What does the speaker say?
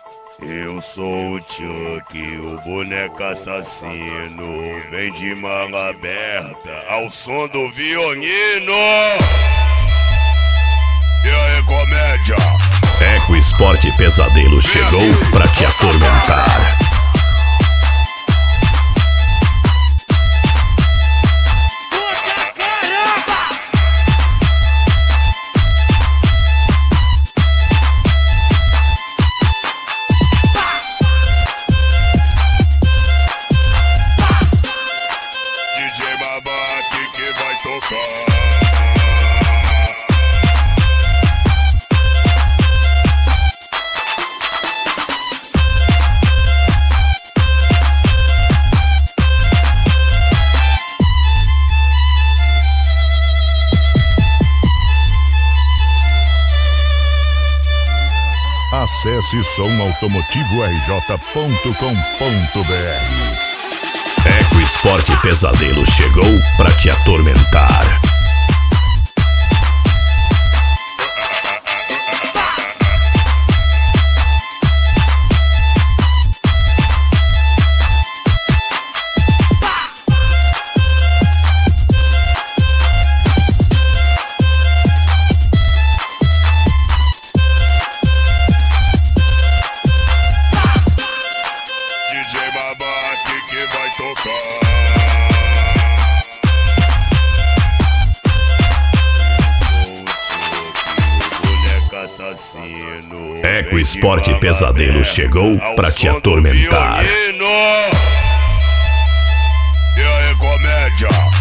Eu sou o Chuck, o boneco assassino. Vem de manga aberta ao som do violino. E aí, comédia? Eco Esporte Pesadelo chegou pra te atormentar. DJ Babaque que vai tocar. Acesse somautomotivorj.com.br. Eco Esporte Pesadelo chegou pra te atormentar. DJ Babaque que vai tocar. Boneco assassino. Eco Esporte Pesadelo chegou pra te atormentar. E aí, comédia?